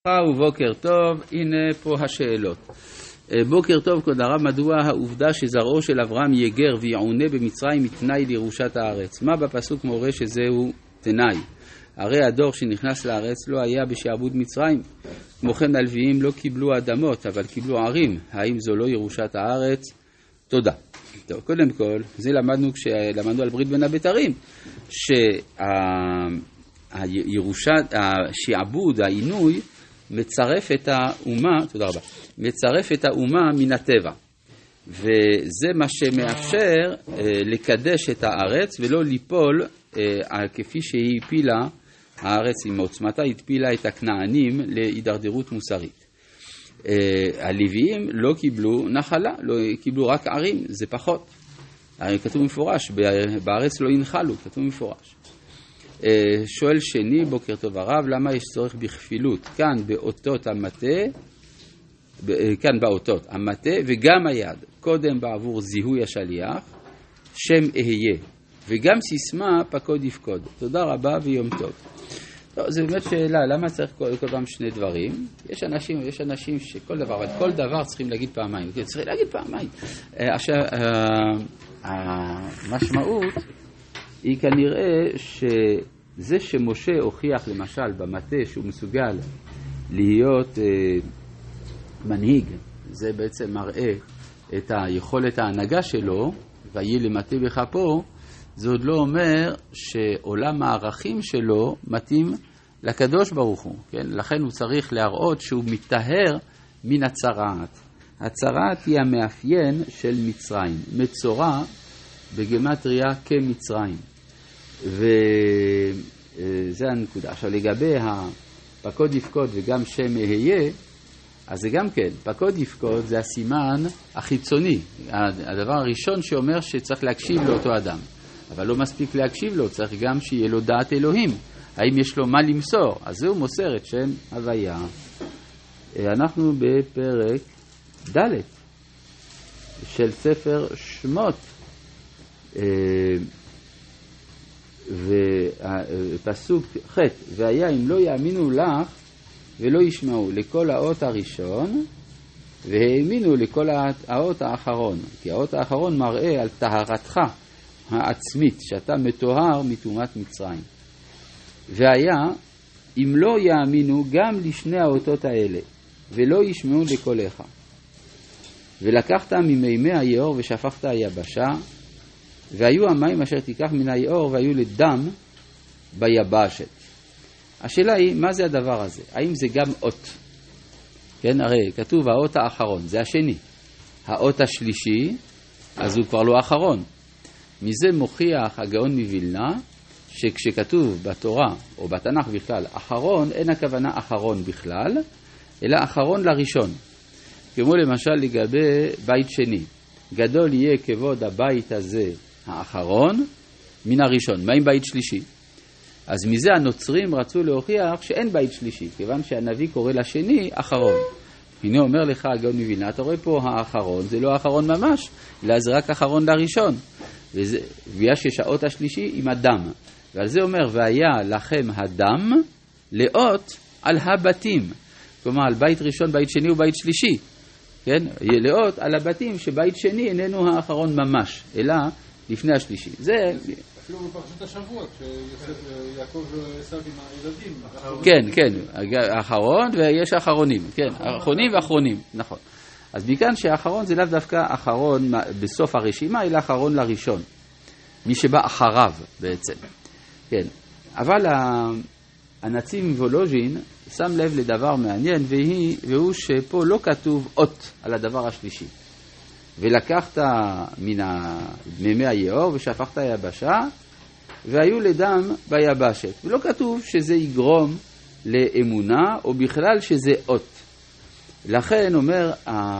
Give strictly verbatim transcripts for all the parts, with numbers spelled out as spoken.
ובוקר טוב, הנה פה השאלות. בוקר טוב, כבוד הרב, מדוע העובדה שזרעו של אברהם יגר ויעונה במצרים מתנאי לירושת הארץ? מה בפסוק מורה שזהו תנאי? הרי הדור שנכנס לארץ לא היה בשעבוד מצרים. כמו כן הלוויים לא קיבלו אדמות, אבל קיבלו ערים. האם זו לא ירושת הארץ? תודה. טוב, קודם כל, זה למדנו כשלמדנו על ברית בין הבתרים, שהירושת, השעבוד, העינוי, מצרף את האומה, תודה רבה, מצרף את האומה מן הטבע. וזה מה שמאפשר אה, לקדש את הארץ ולא ליפול אה, כפי שהיא הפילה, הארץ עם עוצמתה התפילה את הכנענים להידרדרות מוסרית. אה, הלוויים לא קיבלו נחלה, לא קיבלו רק ערים, זה פחות. הרי כתוב מפורש, בארץ לא ינחלו, כתוב מפורש. שואל שני, בוקר טוב הרב, למה יש צורך בכפילות? כאן באותות המטה, כאן באותות המטה וגם היד, קודם בעבור זיהוי השליח, שם אהיה, וגם סיסמה פקוד יפקוד. תודה רבה ויום טוב. לא, זה באמת שאלה, למה צריך כל, כל פעם שני דברים? יש אנשים, יש אנשים שכל דבר, אבל כל דבר צריכים להגיד פעמיים. צריכים להגיד פעמיים. עכשיו, המשמעות היא כנראה שזה שמשה הוכיח למשל במטה שהוא מסוגל להיות אה, מנהיג, זה בעצם מראה את היכולת ההנהגה שלו, ויהי למטה בכפו, זה עוד לא אומר שעולם הערכים שלו מתאים לקדוש ברוך הוא, כן? לכן הוא צריך להראות שהוא מתטהר מן הצרעת. הצרעת היא המאפיין של מצרים, מצורע בגמטריה כמצרים. וזה הנקודה. עכשיו לגבי הפקוד יפקוד וגם שם אהיה, אז זה גם כן, פקוד יפקוד זה הסימן החיצוני, הדבר הראשון שאומר שצריך להקשיב לאותו אדם, אבל לא מספיק להקשיב לו, צריך גם שיהיה לו דעת אלוהים, האם יש לו מה למסור, אז זהו מוסר את שם הוויה. אנחנו בפרק ד' של ספר שמות, ופסוק ח' והיה אם לא יאמינו לך ולא ישמעו לכל האות הראשון והאמינו לכל האות האחרון, כי האות האחרון מראה על טהרתך העצמית, שאתה מטוהר מטומאת מצרים. והיה אם לא יאמינו גם לשני האותות האלה ולא ישמעו לקולך, ולקחת ממימי היאור ושפכת היבשה, והיו המים אשר תיקח מן היאור והיו לדם ביבשת. השאלה היא, מה זה הדבר הזה? האם זה גם אות? כן, הרי כתוב האות האחרון, זה השני. האות השלישי, אז הוא כבר לא האחרון. מזה מוכיח הגאון מווילנה, שכשכתוב בתורה או בתנ"ך בכלל אחרון, אין הכוונה אחרון בכלל, אלא אחרון לראשון. כמו למשל לגבי בית שני. גדול יהיה כבוד הבית הזה האחרון מן הראשון. מה עם בית שלישי? אז מזה הנוצרים רצו להוכיח שאין בית שלישי, כיוון שהנביא קורא לשני אחרון. הנה אומר לך הגאון מווילנה, אתה רואה פה האחרון, זה לא האחרון ממש, אלא זה רק אחרון לראשון. וזה, ויש שעות השלישי עם הדם. ועל זה אומר, והיה לכם הדם לאות על הבתים. כלומר, על בית ראשון, בית שני ובית שלישי. כן? לאות על הבתים שבית שני איננו האחרון ממש, אלא לפני השלישי. זה אפילו בפרשת השבועות, שיעקב עשו עם הילדים. כן, כן, האחרון ויש האחרונים, כן, האחרונים ואחרונים, נכון. אז מכאן שהאחרון זה לאו דווקא אחרון בסוף הרשימה, אלא אחרון לראשון. מי שבא אחריו בעצם. כן. אבל הנציב מוולוז'ין שם לב לדבר מעניין, והיא, והוא שפה לא כתוב אות על הדבר השלישי. ולקחת מן מימי היאור ושפכת היבשה, והיו לדם ביבשת. ולא כתוב שזה יגרום לאמונה, או בכלל שזה אות. לכן אומר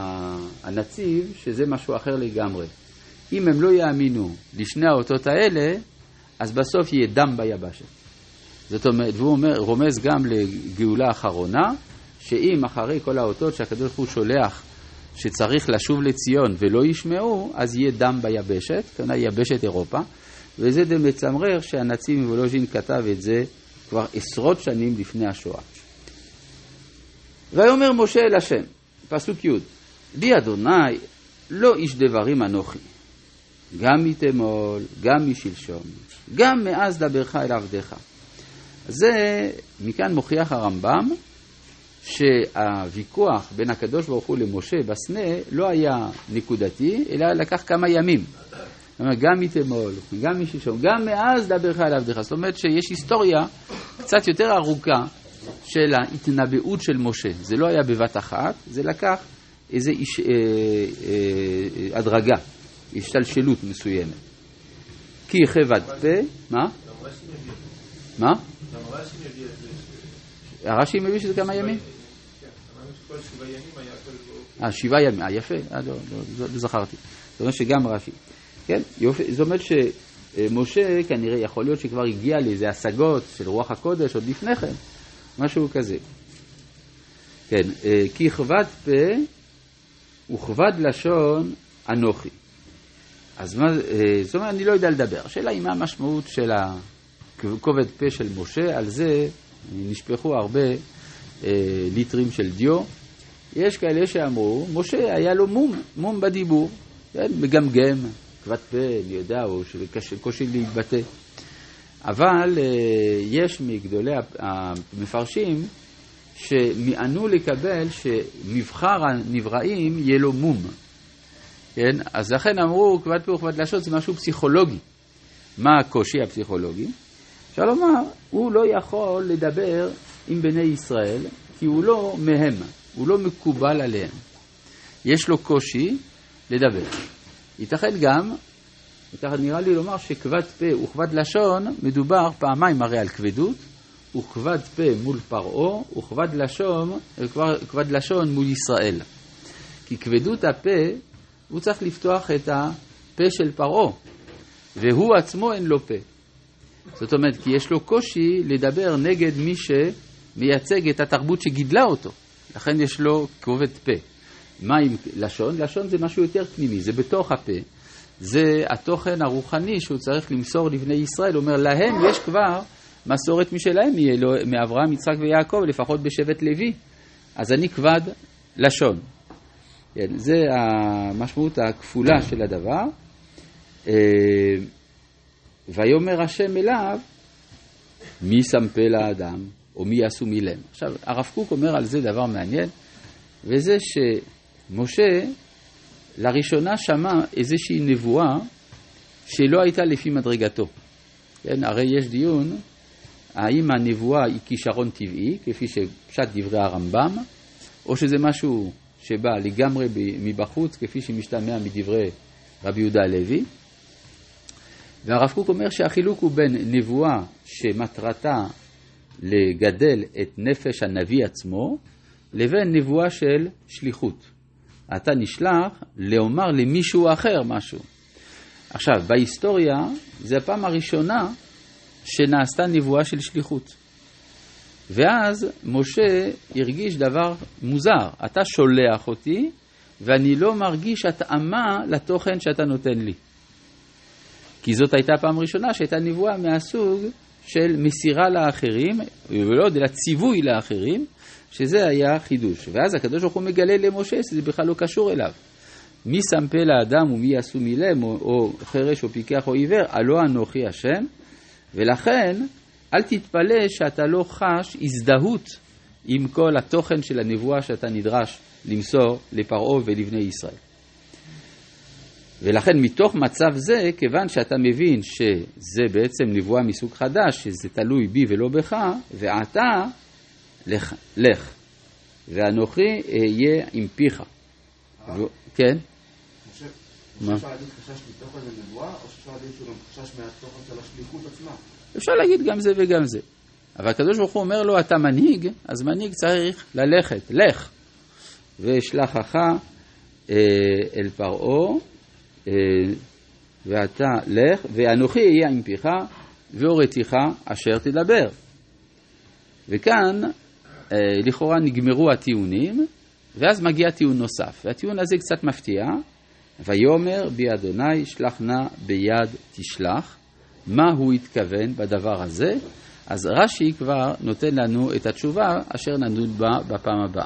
הנציב שזה משהו אחר לגמרי. אם הם לא יאמינו לשני האותות האלה, אז בסוף יהיה דם ביבשת. זאת אומרת, והוא אומר, רומז גם לגאולה האחרונה, שאם אחרי כל האותות שהקדוש ברוך הוא שולח שצריך לשוב לציון ולא ישמעו, אז יהיה דם ביבשת, כלומר יבשת אירופה, וזה די מצמרר שהנציב מוולוז'ין כתב את זה כבר עשרות שנים לפני השואה. ויאמר משה אל השם, פסוק י' בי אדוני לא איש דברים אנוכי, גם מתמול, גם משלשום, גם מאז דברך אל עבדך. זה מכאן מוכיח הרמב"ם שהוויכוח בין הקדוש ברוך הוא למשה בסנה לא היה נקודתי, אלא לקח כמה ימים. גם מתמול, גם משלשום, גם מאז דברך אל עבדך. זאת אומרת שיש היסטוריה קצת יותר ארוכה של ההתנבאות של משה. זה לא היה בבת אחת, זה לקח איזה איש, אה, אה, הדרגה, השתלשלות מסוימת. כי חבד פה, מה? מה? הרש"י מביא שזה כמה ימים? אה, שבעה ימים, אה, יפה, אה, לא, לא, לא זכרתי. זאת אומרת שגם רש"י. כן, יופי, זאת אומרת שמשה כנראה יכול להיות שכבר הגיע לאיזה השגות של רוח הקודש עוד לפני כן, משהו כזה. כן, כי כבד פה וכבד לשון אנוכי. אז מה, זאת אומרת, אני לא יודע לדבר. השאלה היא מה המשמעות של הכבד פה של משה, על זה נשפכו הרבה אה, ליטרים של דיו. יש כאלה שאמרו, משה היה לו מום, מום בדיבור, כן, מגמגם, כבד פה, אני יודע, או שקושי להתבטא. אבל אה, יש מגדולי המפרשים שמענו לקבל שמבחר הנבראים יהיה לו מום. כן? אז לכן אמרו, כבד פה וכבד לשון זה משהו פסיכולוגי. מה הקושי הפסיכולוגי? אפשר לומר, הוא לא יכול לדבר עם בני ישראל, כי הוא לא מהם, הוא לא מקובל עליהם. יש לו קושי לדבר. ייתכן גם, נראה לי לומר שכבד פה וכבד לשון מדובר פעמיים הרי על כבדות, וכבד פה מול פרעה, וכבד לשון, כבד לשון מול ישראל. כי כבדות הפה, הוא צריך לפתוח את הפה של פרעה, והוא עצמו אין לו פה. זאת אומרת, כי יש לו קושי לדבר נגד מי שמייצג את התרבות שגידלה אותו. לכן יש לו כבד פה. מה עם לשון? לשון זה משהו יותר פנימי, זה בתוך הפה. זה התוכן הרוחני שהוא צריך למסור לבני ישראל. הוא אומר, להם יש כבר מסורת משלהם, מאברהם, יצחק ויעקב, לפחות בשבט לוי. אז אני כבד לשון. כן, זה המשמעות הכפולה של הדבר. ויאמר השם אליו, מי שם פה לאדם, או מי יעשו מילם. עכשיו, הרב קוק אומר על זה דבר מעניין, וזה שמשה לראשונה שמע איזושהי נבואה שלא הייתה לפי מדרגתו. כן, הרי יש דיון, האם הנבואה היא כישרון טבעי, כפי שפשט דברי הרמב"ם, או שזה משהו שבא לגמרי מבחוץ, כפי שמשתמע מדברי רבי יהודה הלוי. והרב קוק אומר שהחילוק הוא בין נבואה שמטרתה לגדל את נפש הנביא עצמו, לבין נבואה של שליחות. אתה נשלח לאומר למישהו אחר משהו. עכשיו, בהיסטוריה זה הפעם הראשונה שנעשתה נבואה של שליחות. ואז משה הרגיש דבר מוזר. אתה שולח אותי ואני לא מרגיש התאמה לתוכן שאתה נותן לי. כי זאת הייתה פעם ראשונה שהייתה נבואה מהסוג של מסירה לאחרים, ולא אלא ציווי לאחרים, שזה היה חידוש. ואז הקדוש ברוך הוא מגלה למשה שזה בכלל לא קשור אליו. מי שם פה לאדם ומי יעשו מילם, או, או חרש או פיקח או עיוור, הלא אנוכי השם. ולכן אל תתפלא שאתה לא חש הזדהות עם כל התוכן של הנבואה שאתה נדרש למסור לפרעה ולבני ישראל. ולכן מתוך מצב זה, כיוון שאתה מבין שזה בעצם נבואה מסוג חדש, שזה תלוי בי ולא בך, ואתה לך, לך. ואנוכי אהיה עם פיך. ו... כן? משה, משה אפשר להגיד חשש מתוך איזה נבואה, או שאפשר להגיד שהוא גם חשש מהתוכן של השליחות עצמה? אפשר להגיד גם זה וגם זה. אבל הקדוש ברוך הוא אומר לו, אתה מנהיג, אז מנהיג צריך ללכת, לך. ושלחך אל פרעה, ואתה לך, ואנוכי אהיה עם פיך, והוריתיך אשר תדבר. וכאן, לכאורה נגמרו הטיעונים, ואז מגיע טיעון נוסף. והטיעון הזה קצת מפתיע, ויאמר בי אדוני שלח נא ביד תשלח. מה הוא התכוון בדבר הזה? אז רש"י כבר נותן לנו את התשובה אשר נדון בה בפעם הבאה.